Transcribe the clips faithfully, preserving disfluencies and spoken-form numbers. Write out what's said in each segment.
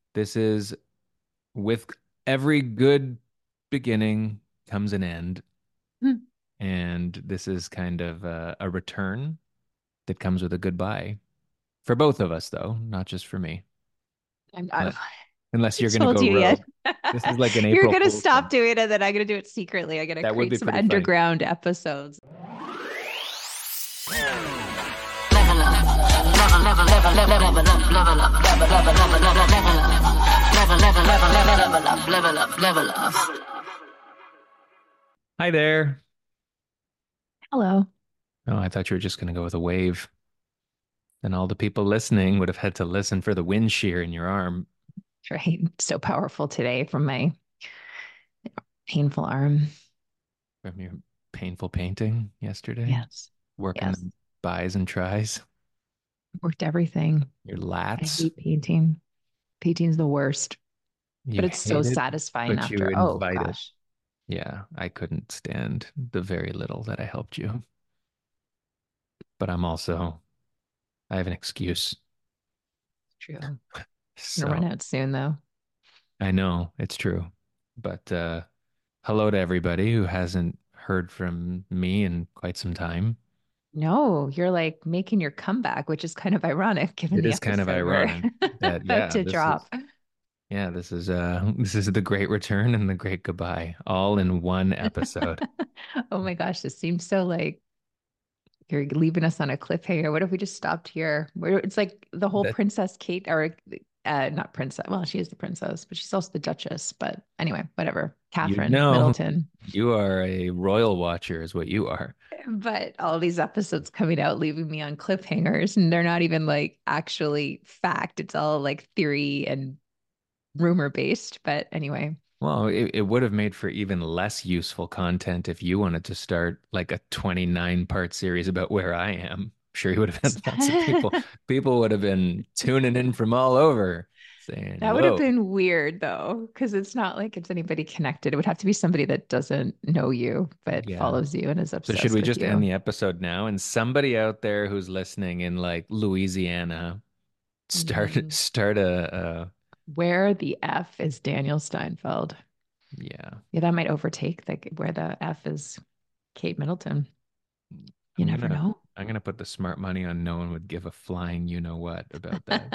This is with every good beginning comes an end. Hmm. And this is kind of a, a return that comes with a goodbye for both of us, though, not just for me. I'm, I Unless, unless you're going to told go you yet. rogue. This is like an You're April gonna Fool's stop thing. doing it, then I'm gonna do it secretly. I'm gonna That would create be some pretty funny. underground episodes. Hi there. Hello. Oh, I thought you were just going to go with a wave. Then all the people listening would have had to listen for the wind shear in your arm Right. So powerful today from my painful arm. from your painful painting yesterday, Yes. working Yes. the buys and tries, Worked everything. your I lats. hate painting. Painting's the worst, but You it's so hate it, satisfying but you after. Oh invite it. gosh. Yeah, I couldn't stand the very little that I helped you, but I'm also, I have an excuse. True. I'm gonna So run out soon though. I know it's true. But uh, hello to everybody who hasn't heard from me in quite some time. No, you're like making your comeback, which is kind of ironic given It the is kind of episode we're ironic that, about yeah, to this is, drop. yeah, this is, uh, this is the great return and the great goodbye, all in one episode. Oh my gosh, this seems so like you're leaving us on a cliffhanger. What if we just stopped here? Where it's like the whole That Princess Kate, or uh, not princess. Well, she is the princess, but she's also the Duchess. But anyway, whatever. you Catherine know, Middleton. you are a royal watcher, is what you are. But all these episodes coming out leaving me on cliffhangers, and they're not even like actually fact. It's all like theory and rumor based. But anyway, Well, it, it would have made for even less useful content if you wanted to start like a twenty-nine part series about where I am. Sure, you would have had lots of people. People would have been tuning in from all over saying, that would have whoa. been weird though, because it's not like it's anybody connected. It would have to be somebody that doesn't know you, but Yeah. follows you and is So should we obsessed with just end you. the episode now? And somebody out there who's listening in like Louisiana, start Mm. start a, a Where the F is Daniel Steinfeld? yeah. Yeah, that might overtake like where the F is Kate Middleton. You I'm never gonna know. I'm gonna put the smart money on no one would give a flying you know what about that.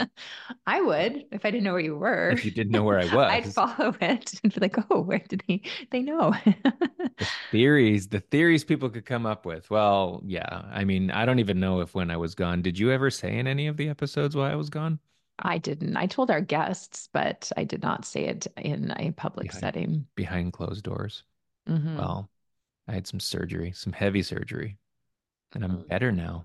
I would if I didn't know where you were. If you didn't know where I I'd was. follow it and be like, oh, where did he? They know. The theories, the theories people could come up with. Well, yeah. I mean, I don't even know if when I was gone, did you ever say in any of the episodes why I was gone? I didn't. I told our guests, but I did not say it in a public Behind setting. behind closed doors. Hmm. Well, I had some surgery, some heavy surgery, and I'm better now.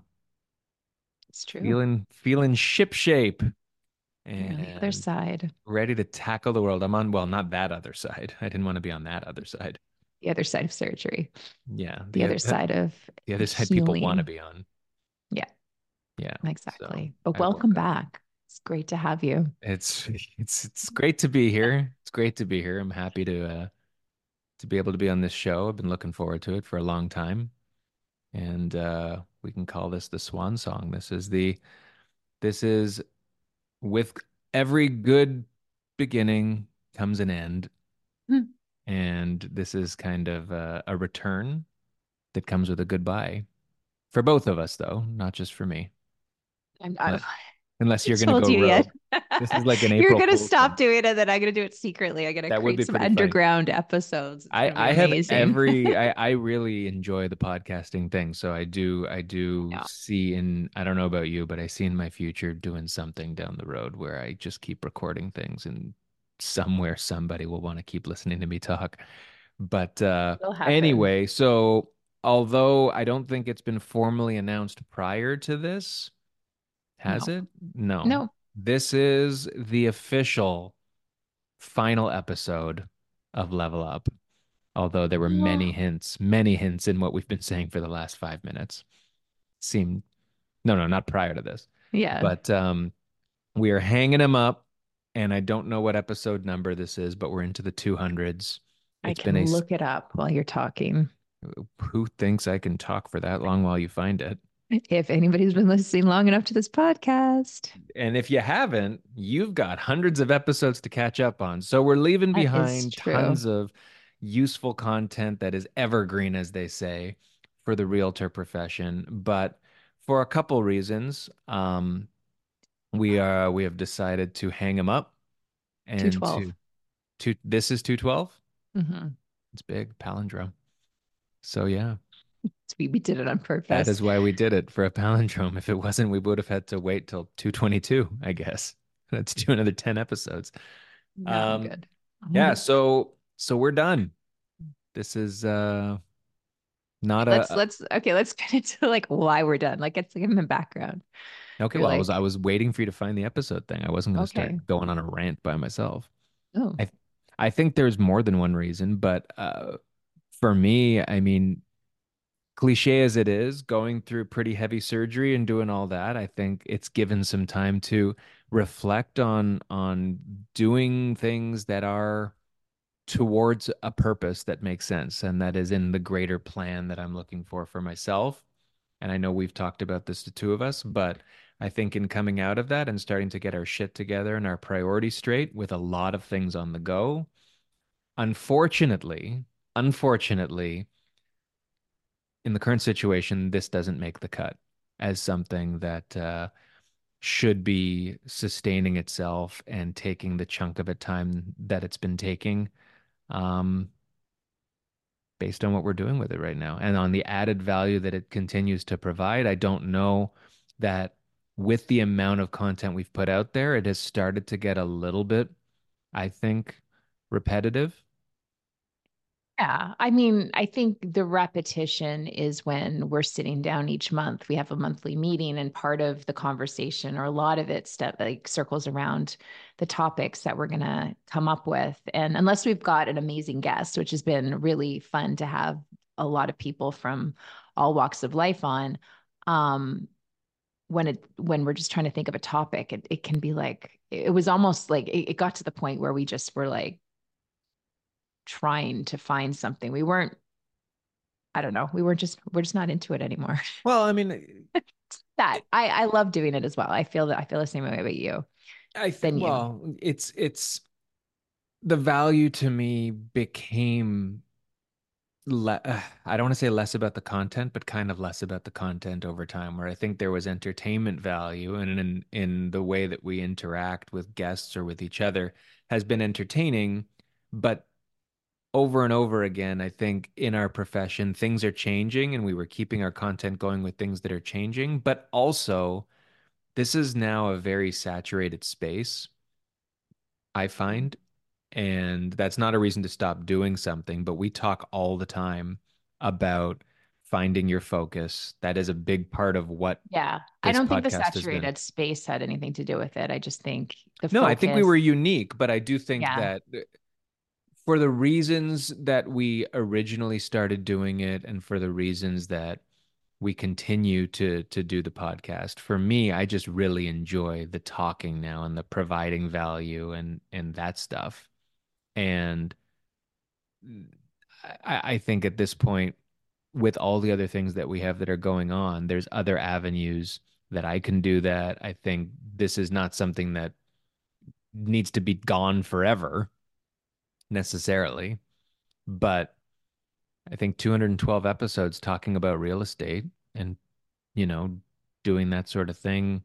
It's true. Feeling feeling ship shape You're on the other and side. ready to tackle the world. I'm on, well, not that other side. I didn't want to be on that other side. The other side of surgery. Yeah, The the other side of the other side people want to healing. be on. Yeah, Yeah. So exactly. But I welcome woke up. back. It's great to have you. It's it's it's great to be here. It's great to be here. I'm happy to uh to be able to be on this show. I've been looking forward to it for a long time. And uh we can call this the swan song. This is the this is with every good beginning comes an end. Hmm. And this is kind of a, a return that comes with a goodbye for both of us, though, not just for me. I'm, I, Unless, unless I you're going to told go you yet. rogue. This is like an You're April gonna Fool's stop thing. doing it, and then I'm gonna do it secretly. I'm gonna That would create be some pretty funny. underground episodes. It's I gonna be I have amazing. every I I really enjoy the podcasting thing. So I do I do Yeah, see in I don't know about you, but I see in my future doing something down the road where I just keep recording things and somewhere somebody will want to keep listening to me talk. But uh it'll happen. anyway, so although I don't think it's been formally announced prior to this, has No, it? No. no. This is the official final episode of Level Up. Although there were many Oh, hints, many hints in what we've been saying for the last five minutes. Seemed no, no, not prior to this, yeah. but um, we are hanging him up, and I don't know what episode number this is, but we're into the two hundreds. I It's been can a, look it up while you're talking. who thinks I can talk for that long while you find it? If anybody's been listening long enough to this podcast, And if you haven't, you've got hundreds of episodes to catch up on. So we're leaving that is behind true. tons of useful content that is evergreen, as they say, for the realtor profession. But for a couple reasons, um, we are we have decided to hang them up and two twelve. to to this is two twelve. Mm-hmm. It's big palindrome. So yeah, We, we did it on that purpose. is why we did it for a palindrome. If it wasn't, we would have had to wait till two twenty-two, I guess. Let's do another ten episodes. No, I'm Um, good. yeah, so so we're done. This is uh not let's a let's okay, let's get into like why we're done. Like let's give them a background. okay, You're well, I was I like, was waiting for you to find the episode thing. I wasn't going to okay. start going on a rant by myself. Oh, I I think there's more than one reason, but uh for me, I mean, cliche as it is, going through pretty heavy surgery and doing all that, I think it's given some time to reflect on on doing things that are towards a purpose that makes sense and that is in the greater plan that I'm looking for for myself. And I know we've talked about this, the two of us, but I think in coming out of that and starting to get our shit together and our priorities straight with a lot of things on the go, unfortunately, unfortunately, in the current situation, this doesn't make the cut as something that uh, should be sustaining itself and taking the chunk of it time that it's been taking. Um, Based on what we're doing with it right now and on the added value that it continues to provide. I don't know that with the amount of content we've put out there, it has started to get a little bit, I think, repetitive. yeah. I mean, I think the repetition is when we're sitting down each month. We have a monthly meeting, and part of the conversation, or a lot of it, stuff like circles around the topics that we're gonna come up with. And unless we've got an amazing guest, which has been really fun to have a lot of people from all walks of life on, um, when it when we're just trying to think of a topic, it, it can be like it was almost like it, it got to the point where we just were like trying to find something. We weren't, I don't know, we were just, we're just not into it anymore. Well, I mean, That I, I love doing it as well. I feel that I feel the same way about you, I think, than you. well, it's, it's, the value to me became le uh, I don't want to say less about the content, but kind of less about the content over time, where I think there was entertainment value and in in the way that we interact with guests or with each other has been entertaining, but over and over again, I think in our profession, things are changing and we were keeping our content going with things that are changing, but also this is now a very saturated space, I find. And that's not a reason to stop doing something, but we talk all the time about finding your focus. That is a big part of what Yeah. I this don't think the podcast has been. saturated space had anything to do with it. I just think the No, I think we focus. were unique, but I do think Yeah. that for the reasons that we originally started doing it and for the reasons that we continue to to do the podcast, for me, I just really enjoy the talking now and the providing value and and that stuff. And I, I think at this point, with all the other things that we have that are going on, there's other avenues that I can do that. I think this is not something that needs to be gone forever necessarily, but I think two hundred twelve episodes talking about real estate and, you know, doing that sort of thing,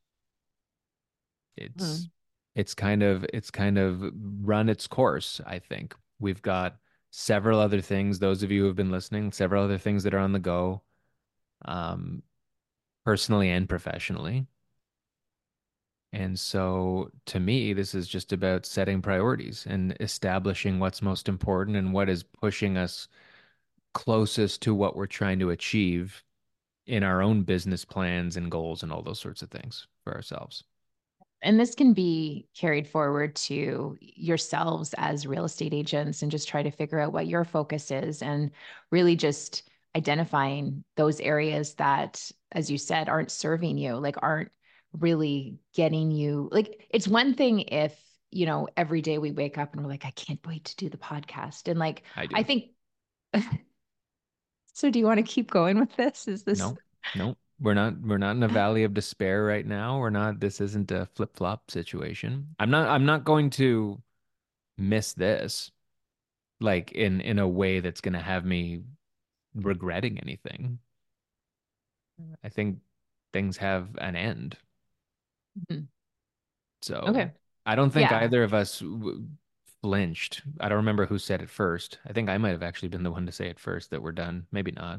it's Mm. it's kind of it's kind of run its course, I think. We've got several other things, those of you who have been listening, several other things that are on the go, um, personally and professionally. And so to me, this is just about setting priorities and establishing what's most important and what is pushing us closest to what we're trying to achieve in our own business plans and goals and all those sorts of things for ourselves. And this can be carried forward to yourselves as real estate agents and just try to figure out what your focus is and really just identifying those areas that, as you said, aren't serving you, like aren't really getting you. Like it's one thing if, you know, every day we wake up and we're like, I can't wait to do the podcast. And like, I I do. think, so do you want to keep going with this? Is this No, no. We're not we're not in a valley of despair right now. We're not this isn't a flip-flop situation. I'm not I'm not going to miss this like in in a way that's going to have me regretting anything. I think things have an end. Mhm. So, Okay. I don't think Yeah. either of us w flinched. I don't remember who said it first. I think I might have actually been the one to say it first that we're done. Maybe not.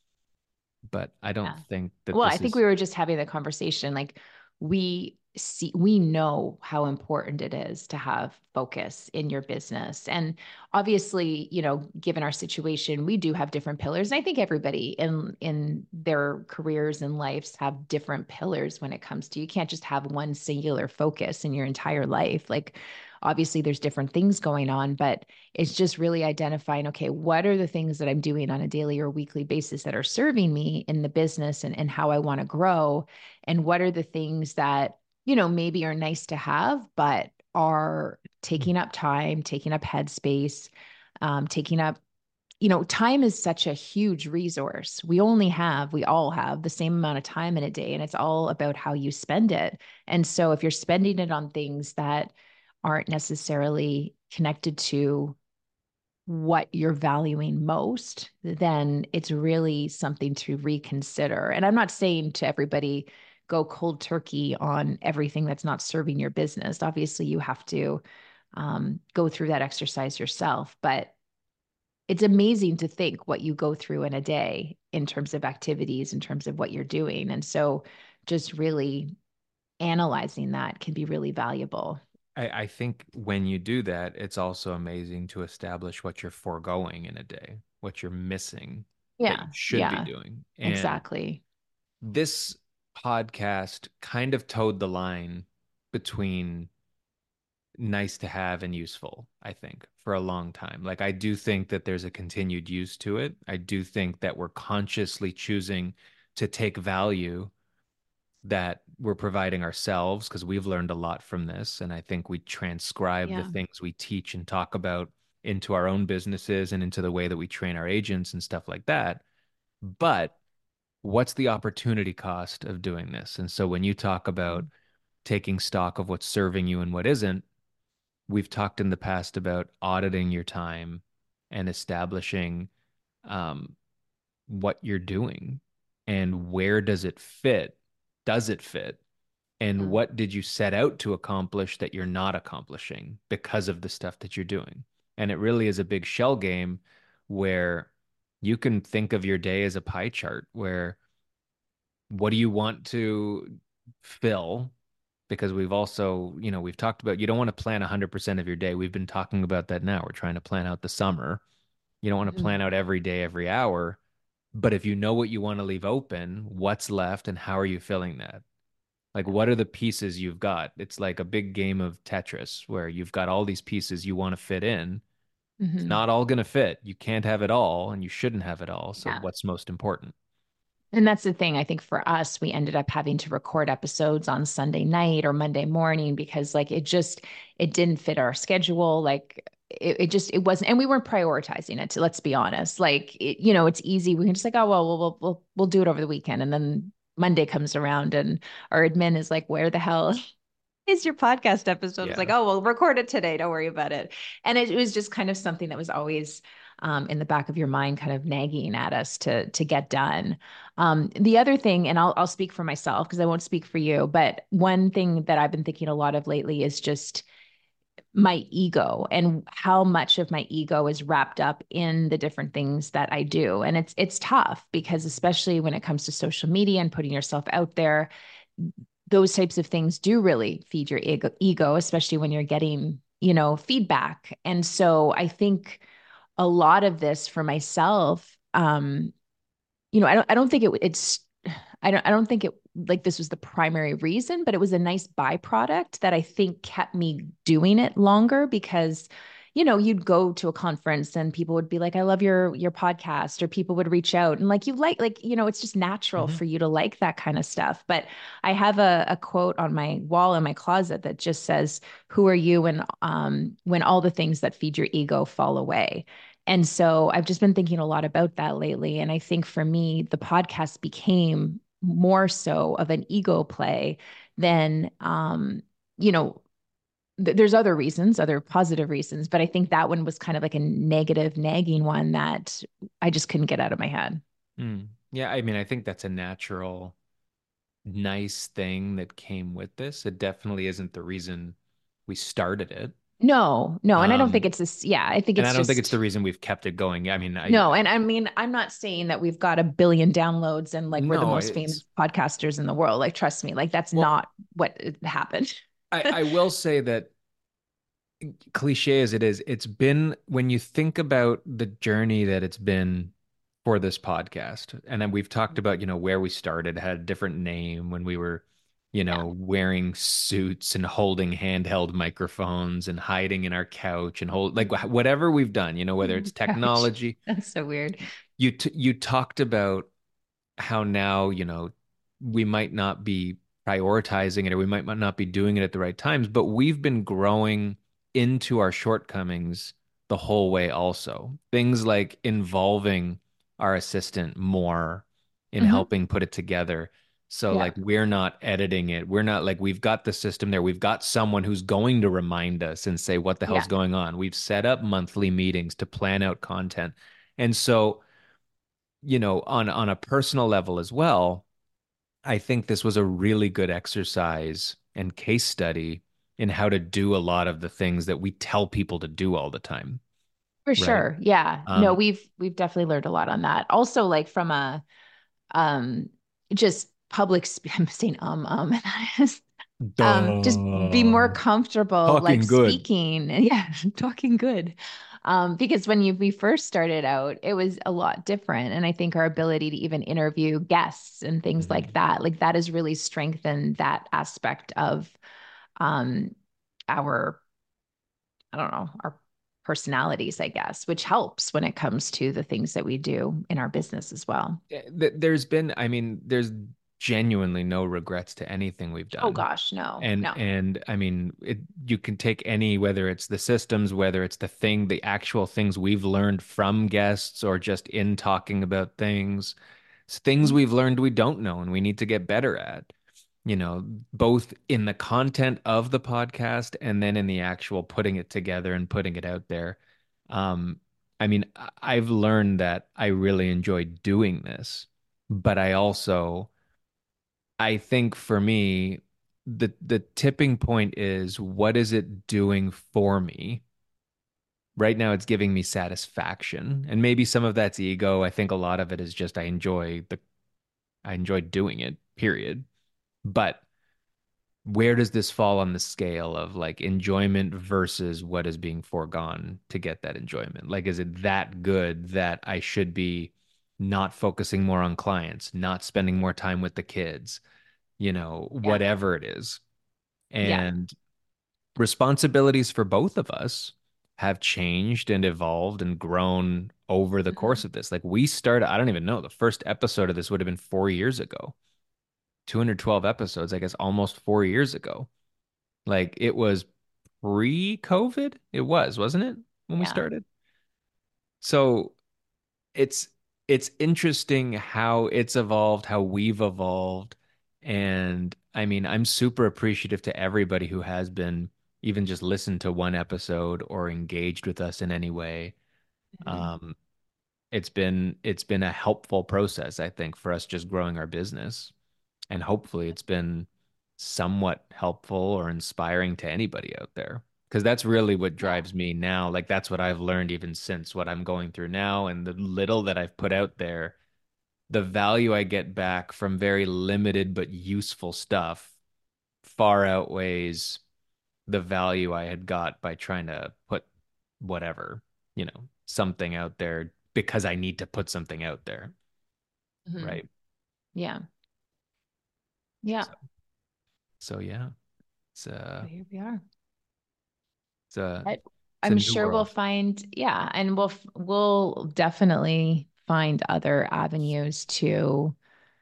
But I don't Yeah. think that Well, I this think we is were just having the conversation. Like we see, we know how important it is to have focus in your business. And obviously, you know, given our situation, we do have different pillars. And I think everybody in in their careers and lives have different pillars when it comes to you can't just have one singular focus in your entire life. Like obviously there's different things going on, but it's just really identifying, okay, what are the things that I'm doing on a daily or weekly basis that are serving me in the business and, and how I want to grow? And what are the things that, you know, maybe are nice to have, but are taking up time, taking up headspace, um, taking up, you know, time is such a huge resource. We only have, we all have the same amount of time in a day, and it's all about how you spend it. And so if you're spending it on things that aren't necessarily connected to what you're valuing most, then it's really something to reconsider. And I'm not saying to everybody, go cold turkey on everything that's not serving your business. Obviously, you have to um, go through that exercise yourself. But it's amazing to think what you go through in a day in terms of activities, in terms of what you're doing. And so just really analyzing that can be really valuable. I, I think when you do that, it's also amazing to establish what you're foregoing in a day, what you're missing that you Yeah. should be Yeah. doing. And Exactly. this podcast kind of towed the line between nice to have and useful, I think, for a long time. Like, I do think that there's a continued use to it. I do think that we're consciously choosing to take value that we're providing ourselves because we've learned a lot from this. And I think we transcribe the Yeah. things we teach and talk about into our own businesses and into the way that we train our agents and stuff like that. But what's the opportunity cost of doing this? And so when you talk about taking stock of what's serving you and what isn't, we've talked in the past about auditing your time and establishing um, what you're doing and where does it fit? Does it fit? And Mm. what did you set out to accomplish that you're not accomplishing because of the stuff that you're doing? And it really is a big shell game where you can think of your day as a pie chart where what do you want to fill? Because we've also, you know, we've talked about you don't want to plan one hundred percent of your day. We've been talking about that now. We're trying to plan out the summer. You don't want to Mhm. plan out every day, every hour. But if you know what you want to leave open, what's left and how are you filling that? Like, what are the pieces you've got? It's like a big game of Tetris where you've got all these pieces you want to fit in. It's Mhm. not all going to fit. You can't have it all and you shouldn't have it all. So, Yeah. what's most important? And that's the thing. I think for us, we ended up having to record episodes on Sunday night or Monday morning because like it just it didn't fit our schedule. Like it, it just it wasn't, and we weren't prioritizing it. Let's be honest. Like it, you know, it's easy. We can just like, oh well, we'll we'll we'll we'll do it over the weekend, and then Monday comes around, and our admin is like, where the hell is your podcast episode? It's like, Yeah. oh, we'll record it today. Don't worry about it. And it, it was just kind of something that was always um, in the back of your mind, kind of nagging at us to to get done. Um, the other thing, and I'll I'll speak for myself because I won't speak for you, but one thing that I've been thinking a lot of lately is just my ego and how much of my ego is wrapped up in the different things that I do. And it's it's tough because especially when it comes to social media and putting yourself out there, those types of things do really feed your ego, ego, especially when you're getting, you know, feedback. And so I think a lot of this for myself, um, you know, I don't I don't think it it's I don't I don't think it like this was the primary reason, but it was a nice byproduct that I think kept me doing it longer because you know, you'd go to a conference and people would be like, I love your your podcast, or people would reach out and like you like like, you know, it's just natural Hmm. for you to like that kind of stuff. But I have a, a quote on my wall in my closet that just says, who are you when um when all the things that feed your ego fall away? And so I've just been thinking a lot about that lately. And I think for me, the podcast became more so of an ego play than, um, you know, th- there's other reasons, other positive reasons, but I think that one was kind of like a negative, nagging one that I just couldn't get out of my head. Mm. Yeah, I mean, I think that's a natural, nice thing that came with this. It definitely isn't the reason we started it. No, no. And I don't think Um, it's this. Yeah, I think and I it's don't think it's the just reason we've kept it going. I mean, I, no. And I mean, I'm not saying that we've got a billion downloads and like we're the no, most famous it's podcasters in the world. Like, trust me, like that's well, not what happened. I, I will say that cliche as it is, it's been when you think about the journey that it's been for this podcast, and then we've talked about, you know, where we started, had a different name when we were, you Yeah. know, wearing suits and holding handheld microphones and hiding in our couch and hold like whatever we've done, you know, whether it's Ouch. technology. That's so weird. You t you talked about how now, you know, we might not be prioritizing it or we might not be doing it at the right times, but we've been growing into our shortcomings the whole way also. Things like involving our assistant more in Hmm. helping put it together. So Yeah. like we're not editing it. We're not like we've got the system there. We've got someone who's going to remind us and say what the hell's Yeah. going on. We've set up monthly meetings to plan out content. And so you know, on on a personal level as well, I think this was a really good exercise and case study in how to do a lot of the things that we tell people to do all the time, For right? sure. Yeah. No, Um, we've we've definitely learned a lot on that. Also, like from a um just public sp- I'm saying um um um just be more Duh. comfortable like Talking good. speaking and yeah, talking good. Um, because when you we first started out, it was a lot different. And I think our ability to even interview guests and things like Mhm. that, like that has really strengthened that aspect of um our I don't know, our personalities, I guess, which helps when it comes to the things that we do in our business as well. Eh, th- There's been, I mean, there's genuinely no regrets to anything we've Oh done. gosh, no, And no. and I mean, it you can take any, whether it's the systems, whether it's the thing, the actual things we've learned from guests or just in talking about things, it's things we've learned we don't know and we need to get better at, you know, both in the content of the podcast and then in the actual putting it together and putting it out there. Um, I mean, I- I've learned that I really enjoy doing this, but I also I think for me, the the tipping point is what is it doing for me? Right now, it's giving me satisfaction, and maybe some of that's ego. I think a lot of it is just I enjoy the I enjoy doing it, period. But where does this fall on the scale of like enjoyment versus what is being foregone to get that enjoyment? Like, is it that good that I should be not focusing more on clients, not spending more time with the kids, you know, Yeah. whatever it is? Yeah. And responsibilities for both of us have changed and evolved and grown over the Mhm. course of this. Like we started, I don't even know, the first episode of this would have been four years ago. two hundred twelve episodes, I guess almost four years ago. Like it was pre-COVID. It was, wasn't it, when we Yeah. started? So it's it's interesting how it's evolved, how we've evolved. And I mean, I'm super appreciative to everybody who has been even just listened to one episode or engaged with us in any way. Mhm. Um, it's been it's been a helpful process, I think, for us just growing our business. And hopefully it's been somewhat helpful or inspiring to anybody out there. Because that's really what Yeah. drives me now. Like that's what I've learned even since what I'm going through now and the little that I've put out there, the value I get back from very limited but useful stuff far outweighs the value I had got by trying to put whatever, you know, something out there because I need to put something out there, Mhm. right? Yeah. Yeah. So, so yeah, it's So a here we are. it's a But it's a I'm new sure we'll world. find, yeah, and we'll f- we'll definitely find other avenues to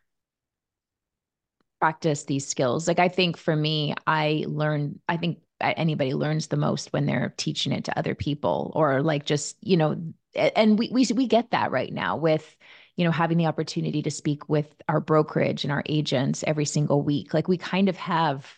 practice these skills. Like I think for me, I learn, I think anybody learns the most when they're teaching it to other people or like just, you know, and we we we get that right now with, you know, having the opportunity to speak with our brokerage and our agents every single week. Like we kind of have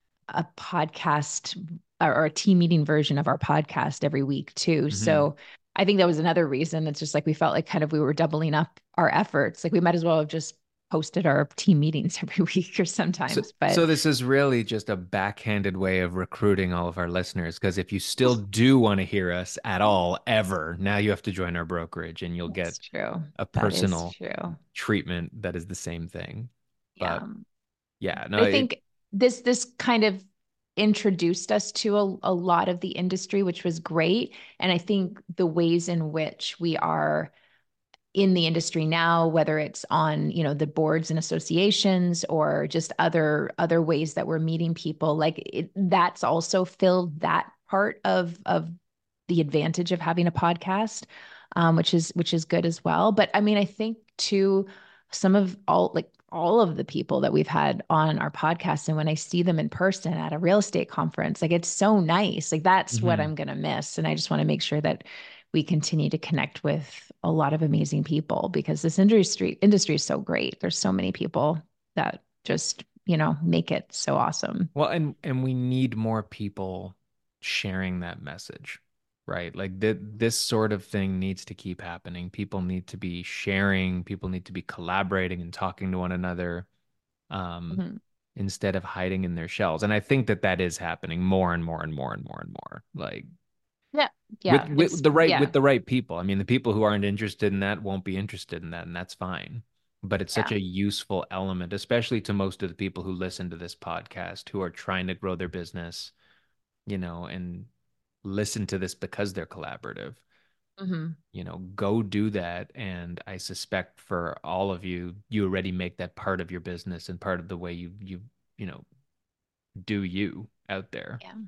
a podcast or, or a team meeting version of our podcast every week too. Hmm. So I think that was another reason. It's just like we felt like kind of we were doubling up our efforts. Like we might as well have just posted our team meetings every week or So, sometimes. so But this is really just a backhanded way of recruiting all of our listeners. Because if you still do want to hear us at all, ever, now you have to join our brokerage and you'll get that's true. a That is personal true. treatment that is the same thing. But Yeah. yeah, no, But I it, think this this kind of introduced us to a, a lot of the industry, which was great. And I think the ways in which we are in the industry now, whether it's on, you know, the boards and associations or just other other ways that we're meeting people, like it, that's also filled that part of of the advantage of having a podcast, um, which is which is good as well. But I mean, I think too, some of all like all of the people that we've had on our podcast, and when I see them in person at a real estate conference, like it's so nice. Like that's what mhm. I'm gonna miss, and I just want to make sure that we continue to connect with a lot of amazing people because this industry industry is so great. There's so many people that just, you know, make it so awesome. Well, and and we need more people sharing that message, right? Like th this sort of thing needs to keep happening. People need to be sharing, people need to be collaborating and talking to one another, um, Mhm. instead of hiding in their shells. And I think that that is happening more and more and more and more and more. Like Yeah. with Yeah. with It's the right with yeah. the right people. I mean, the people who aren't interested in that won't be interested in that, and that's fine. But it's such Yeah. a useful element, especially to most of the people who listen to this podcast who are trying to grow their business, you know, and listen to this because they're collaborative. Hmm. You know, go do that. And I suspect for all of you, you already make that part of your business and part of the way you you you know do you out there. Yeah.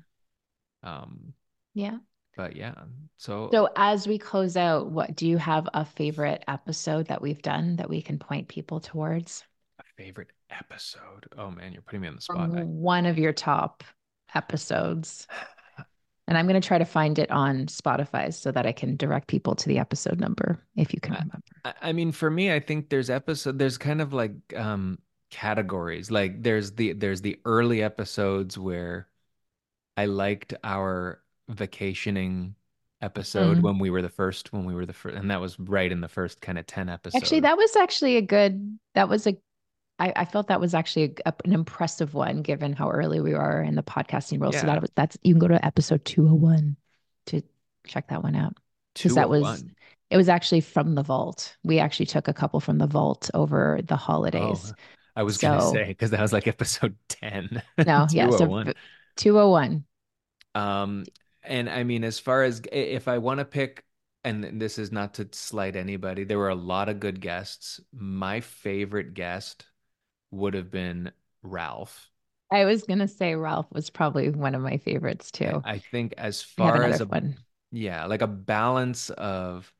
Um, Yeah. but yeah, so So as we close out, what do you have a favorite episode that we've done that we can point people towards? a favorite episode. Oh man, you're putting me on the Or spot. I, one of your top episodes. And I'm going to try to find it on Spotify so that I can direct people to the episode number if you can I, remember. I mean, for me, I think there's episode. There's kind of like um categories. Like there's the there's the early episodes where I liked our vacationing episode Mm. when we were the first, when we were the first, and that was right in the first kind of ten Actually, episodes. that was actually a good, that was a, I, I felt that was actually a, an impressive one given how early we are in the podcasting world. So Yeah, that was, that's, you can go to episode two oh one to check that one out because that was, two oh one. it was actually from the vault. We actually took a couple from the vault over the Oh, holidays. I was gonna So say because that was like episode ten, no, yeah. So two oh one. two oh one. Um, and I mean, as far as if I want to pick, and this is not to slight anybody, there were a lot of good guests. My favorite guest would have been Ralph. I was going to say Ralph was probably one of my favorites I, too. I think as We have far another as a, one. yeah, like a balance of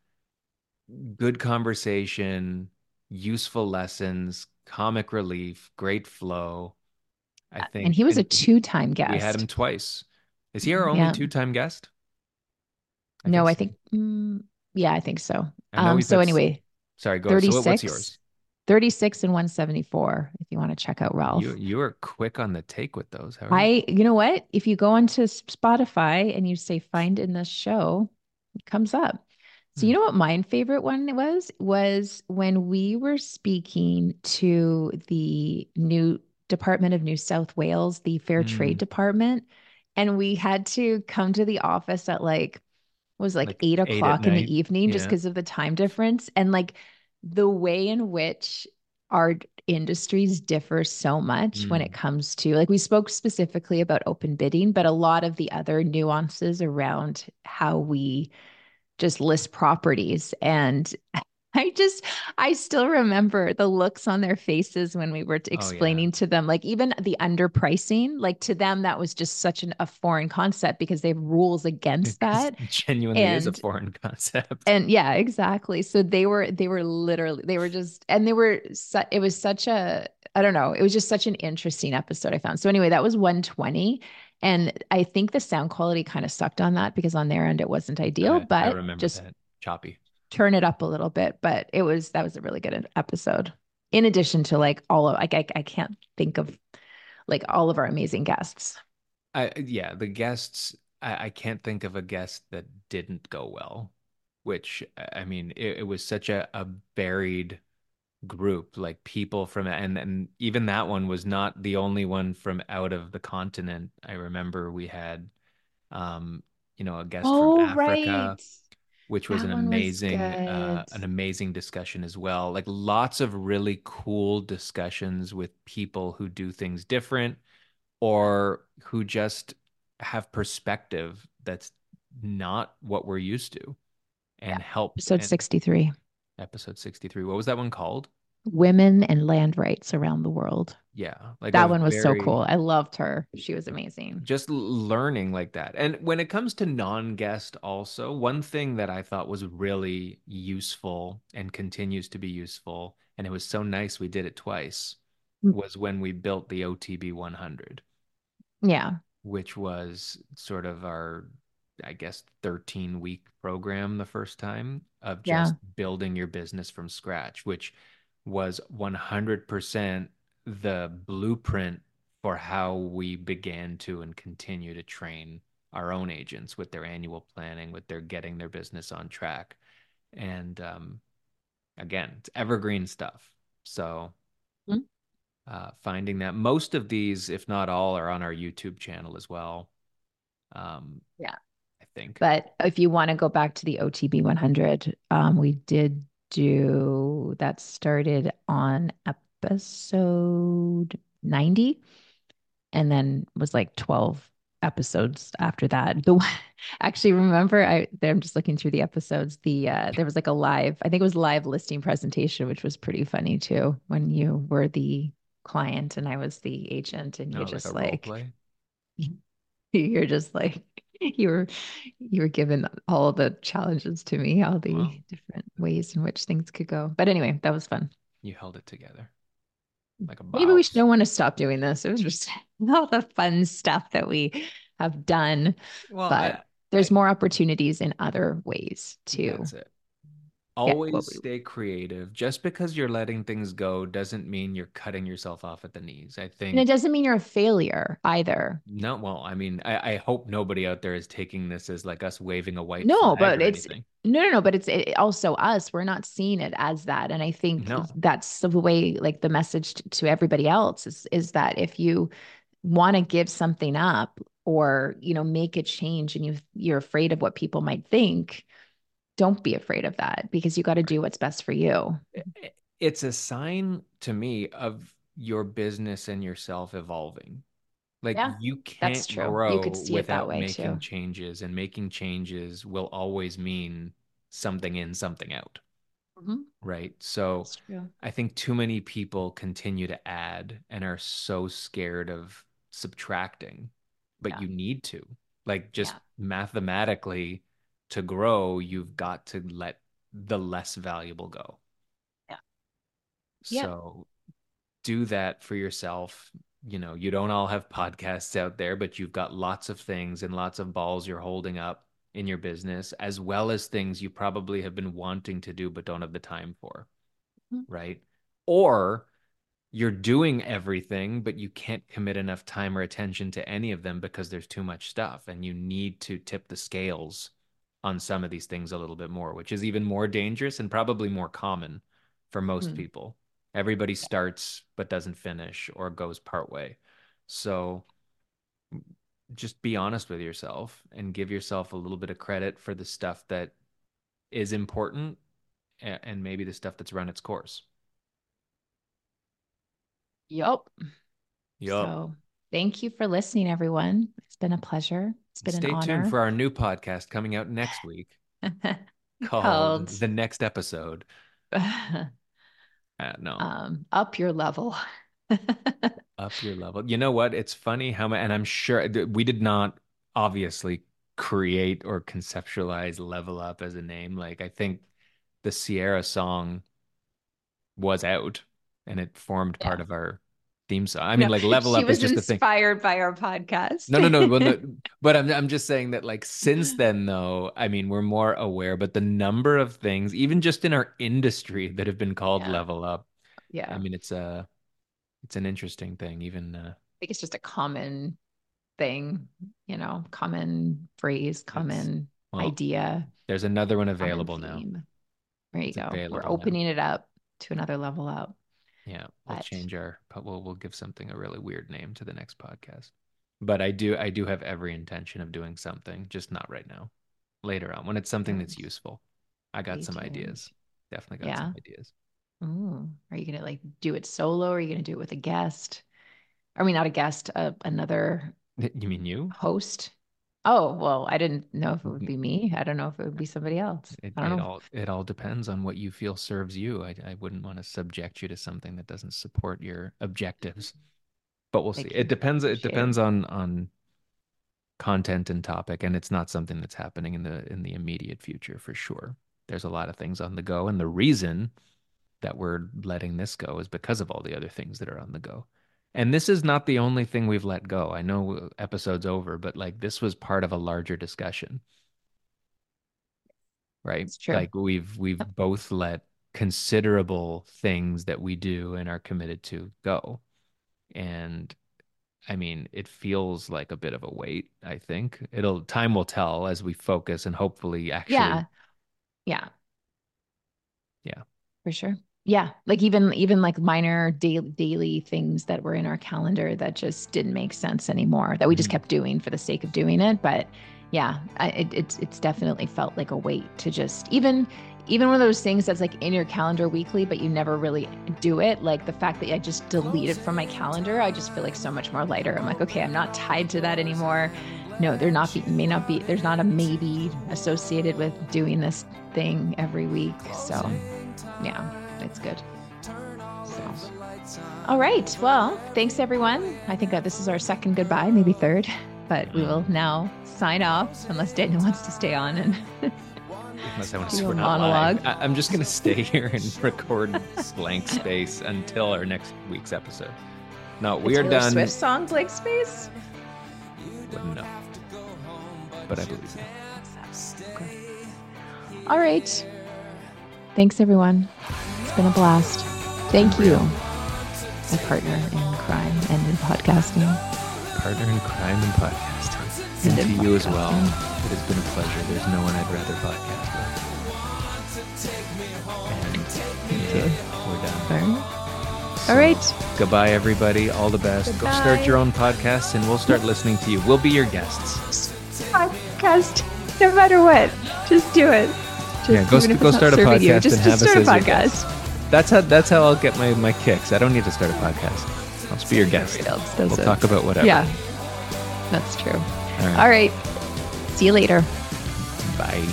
good conversation, useful lessons, comic relief, great flow. I And think, he was a and two-time we had him guest. twice. Is he our only Yeah. two-time guest? I think No, I so. think, mm, yeah, I think so. I know Um, we've so had, s- anyway, sorry, go. So what, what's thirty-six, yours? thirty-six and one seventy-four, if you want to check out You Ralph. you are quick on the take with those. How are you? I, you know what? If you go onto Spotify and you say find in this show, it comes up. So Hmm. you know what my favorite one was? Was when we were speaking to the new Department of New South Wales, the Fair Trade Hmm. Department, and we had to come to the office at like was like Like eight eight at o'clock in night. the evening just Yeah. because of the time difference. And like the way in which our industries differ so much when it Hmm. comes to like we spoke specifically about open bidding, but a lot of the other nuances around how we just list properties. And I just, I still remember the looks on their faces when we were t- Oh yeah. explaining to them, like even the underpricing, like to them, that was just such an, a foreign concept because they have rules against Because that. genuinely is a And foreign concept. and yeah, exactly. So they were they were literally they were just and they were su- it was such a I don't know, it was just such an interesting episode I found. So anyway, that was one twenty and I think the sound quality kind of sucked on that because on their end it wasn't ideal, I I but remember just that. Choppy. turn it up a little bit, but it was that was a really good episode. In addition to like all of like I, I can't think of like all of our amazing guests. I yeah, the guests, I, I can't think of a guest that didn't go well, which I mean, it, it was such a, a varied group, like people from, and and even that one was not the only one from out of the continent. I remember we had um, you know, a guest from Oh, Africa, right. which was That an one was amazing uh good. an amazing discussion as well. Like lots of really cool discussions with people who do things different or who just have perspective that's not what we're used to Yeah. and help. Episode And sixty-three. episode sixty-three, what was that one called? Women and land rights around the world. Yeah, like a That one was so very cool. I loved her. She was amazing. just learning like that. And when it comes to non-guest also, one thing that I thought was really useful and continues to be useful, and it was so nice we did it twice, Mm. was when we built the O T B one hundred, Yeah. which was sort of our, I guess, thirteen week program the first time of Yeah. just building your business from scratch, which was one hundred percent the blueprint for how we began to and continue to train our own agents with their annual planning, with their getting their business on track. And um, again, it's evergreen stuff. So Mm. uh, finding that most of these, if not all, are on our YouTube channel as well. Um, Yeah. I think. But if you want to go back to the O T B one hundred, um, we did do that started on episode ninety and then was like twelve episodes after that. The one, actually remember I I'm just looking through the episodes. The uh there was like a live, I think it was live listing presentation, which was pretty funny too, when you were the client and I was the agent and you No, like a just role like play. you're just like you were you were given all of the challenges to me, all Well, the different ways in which things could go. But anyway, that was fun. you held it together like a Maybe we should boss. don't want to stop doing this. It was just all the fun stuff that we have done, Well, but I, there's I, more opportunities in other ways to that's it. get what Always we stay creative. Just because you're letting things go doesn't mean you're cutting yourself off at the knees. I and it think, doesn't mean you're a failure either. no, well, I mean, I, I hope nobody out there is taking this as like us waving a white No, flag but or it's anything. no, no, no, but it's it, also us. We're not seeing it as that. And I think No. that's the way, like the message to, to everybody else is, is that if you want to give something up or, you know, make a change and you you're afraid of what people might think, don't be afraid of that because you got to Right. do what's best for you. It's a sign to me of your business and yourself evolving. Like Yeah, you that's can't true. You could grow see it that without way making too. changes, and making changes will always mean something in, something out, Mhm. right? So That's true. I think too many people continue to add and are so scared of subtracting, but Yeah. you need to. Like just Yeah. mathematically, to grow, you've got to let the less valuable go. Yeah. Yep. So do that for yourself. You know, you don't all have podcasts out there, but you've got lots of things and lots of balls you're holding up in your business, as well as things you probably have been wanting to do but don't have the time for, Mhm. right? Or you're doing everything, but you can't commit enough time or attention to any of them because there's too much stuff, and you need to tip the scales on some of these things a little bit more, which is even more dangerous and probably more common for most Mhm. people. Everybody starts but doesn't finish or goes part way. So just be honest with yourself and give yourself a little bit of credit for the stuff that is important and maybe the stuff that's run its course. Yep. Yup. So thank you for listening, everyone. It's been a pleasure. It's been an Stay tuned honor. for our new podcast coming out next week Called called The Next Episode. Uh, no, um, Up Your Level. up your level. You know what? It's funny how, and I'm sure we did not obviously create or conceptualize Level Up as a name. Like, I think the Sierra song was out and it formed part Yeah. of our theme song. I mean, No, like Level she Up is was just a thing. inspired by our podcast. No, no, no. Well, no, but I'm I'm just saying that like since then though, I mean, we're more aware, but the number of things, even just in our industry, that have been called Yeah. Level Up, I Yeah. mean, it's a it's an interesting thing. Even uh, think it's just a common thing, you know, common phrase, it's common well, idea, there's another one common available now. theme. There you It's go. We're available now. opening it up to another level up. Yeah, we'll But change our, but we'll we'll give something a really weird name to the next podcast. But I do I do have every intention of doing something, just not right now. Later on, when it's something that's tuned. useful. I got Stay some tuned. ideas. Definitely got some Yeah. ideas. Ooh. Are you gonna like do it solo? Or are you gonna do it with a guest? I mean, not a guest, uh, another You mean you? host. Oh, well, I didn't know if it would be me. I don't know if it would be somebody else. It I don't it know. all it all depends on what you feel serves you. I I wouldn't want to subject you to something that doesn't support your objectives. But we'll see. Thank It you. depends it Appreciate it. depends on on content and topic, and it's not something that's happening in the in the immediate future for sure. There's a lot of things on the go, and the reason that we're letting this go is because of all the other things that are on the go. And this is not the only thing we've let go. I know episode's over, but like this was part of a larger discussion, right? It's true. Like we've we've Yep. both let considerable things that we do and are committed to go. And I mean, it feels like a bit of a weight, I think. It'll time will tell as we focus and hopefully actually, Yeah. Yeah. yeah. For sure. Yeah. Like even even like minor daily daily things that were in our calendar that just didn't make sense anymore, that we just Mhm. kept doing for the sake of doing it. But yeah, I, it, it's it's definitely felt like a weight to just even even one of those things that's like in your calendar weekly, but you never really do it. Like the fact that I just delete it from my calendar, I just feel like so much more lighter. I'm like, okay, I'm not tied to that anymore. No, there not be may not be there's not a maybe associated with doing this thing every week. So yeah, it's good. So, all right. Well, thanks everyone. I think that this is our second goodbye, maybe third, but we will now sign off unless Daniel wants to stay on and Unless I want to do a we're not monologue. live. I, I'm just gonna stay here and record blank space until our next week's episode. No, we the are Taylor done. Swift song, Blank Space. Wouldn't know, but I believe you. Okay. All right. Thanks everyone. It's been a blast. Thank you, my partner in crime and in podcasting. Partner in crime and podcasting. And And in to you as podcasting. well. It has been a pleasure. There's no one I'd rather podcast with. And yeah, we're done. All right. All right. Goodbye, everybody. All the best. Go start Goodbye. your own podcast, and we'll start listening to you. We'll be your guests. Podcast, no matter what, just do it. Just Yeah, go even st- if go it's not start a serving you, podcast just, and just have us start a as your guest. podcast. That's how that's how I'll get my my kicks. I don't need to start a podcast. I'll just be your guest. Everybody else does We'll it. talk about whatever. Yeah, that's true. All right. All right. See you later. Bye.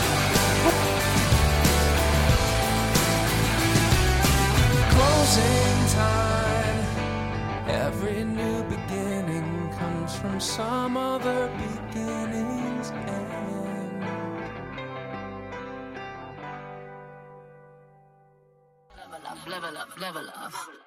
Closing time. Every new beginning comes from some other beginning's end. Level up, level up, level up.